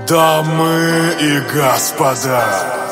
Дамы и господа,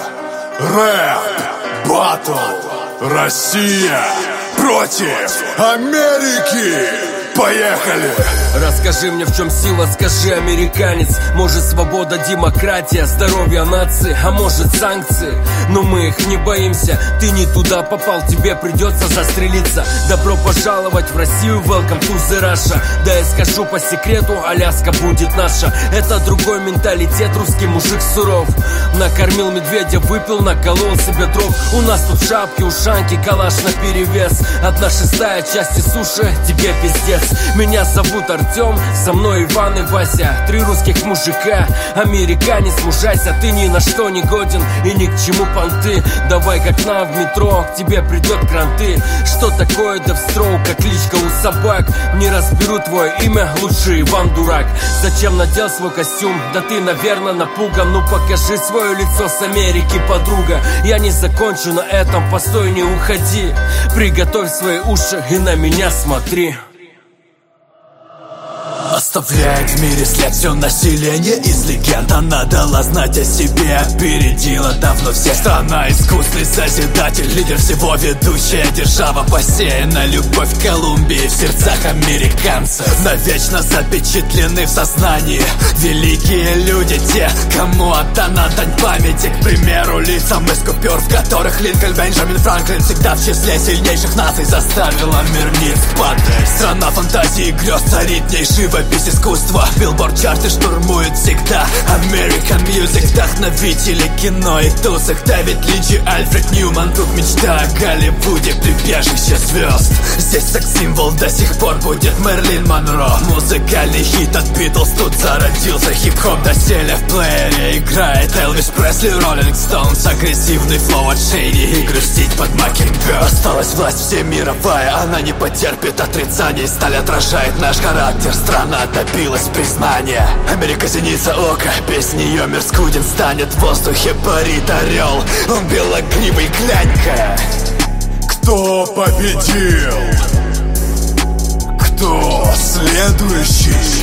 рэп батл Россия против Америки. Поехали! Расскажи мне, в чем сила, скажи, американец. Может, свобода, демократия, здоровье нации, а может, санкции. Но мы их не боимся. Ты не туда попал, тебе придется застрелиться. Добро пожаловать в Россию, welcome to the Russia. Да я скажу по секрету, Аляска будет наша. Это другой менталитет, русский мужик суров. Накормил медведя, выпил, наколол себе дров. У нас тут шапки, ушанки, калаш наперевес. 1/6 части суши, тебе пиздец. Меня зовут Артем, со мной Иван и Вася. 3 русских мужика, американец, мужайся. Ты ни на что не годен и ни к чему понты. Давай как нам в метро, к тебе придет кранты. Что такое Deathstroke, как кличка у собак? Не разберу твое имя, лучше Иван дурак. Зачем надел свой костюм? Да ты, наверное, напуган. Ну покажи свое лицо с Америки, подруга. Я не закончу на этом, постой, не уходи. Приготовь свои уши и на меня смотри. Оставляет в мире след все население из легенд. Она дала знать о себе, опередила давно всех. Страна искусный созидатель, лидер всего, ведущая держава. Посеяна любовь к Колумбии в сердцах американцев. Навечно запечатлены в сознании великие люди, те, кому отдана дань памяти. К примеру, лицам из купюр, в которых Линкольн, Бенджамин Франклин всегда в числе сильнейших наций заставила мир ниц падать. Страна фантазии и грез, царит в ней живопись искусства. Билборд чарты штурмует всегда American Music. Вдохновители кино и тусах, Дэвид Линч и Альфред Ньюман. Тут мечта о Голливуде, прибежище звезд. Здесь секс-символ до сих пор будет Мерлин Монро. Музыкальный хит от Битлз, тут зародился хип-хоп. Доселе в плеере играет Элвис Пресли, Роллинг Стоунс. Агрессивный флоу от Шейди и грустить под Mockingbird. Осталась власть всемировая, она не потерпит отрицаний. Сталь отражает наш характер, страна добилась признания. Америка зеница ока, без нее мир скуден станет. В воздухе парит орел, он белогривый, глянь-ка. Кто победил? Кто следующий?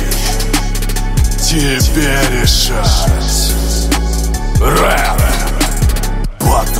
Тебе решать. Рэп батл.